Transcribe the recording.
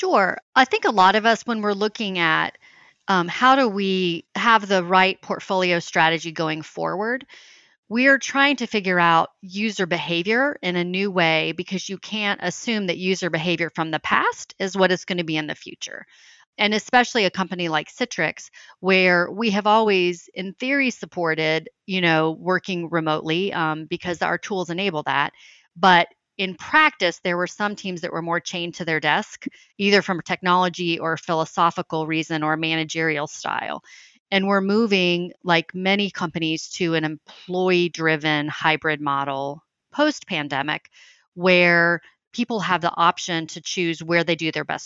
Sure. I think a lot of us, when we're looking at how do we have the right portfolio strategy going forward, we are trying to figure out user behavior in a new way because you can't assume that user behavior from the past is what it's going to be in the future. And especially a company like Citrix, where we have always, in theory, supported, working remotely because our tools enable that. But in practice, there were some teams that were more chained to their desk, either from a technology or philosophical reason or managerial style. And we're moving, like many companies, to an employee driven hybrid model post pandemic where people have the option to choose where they do their best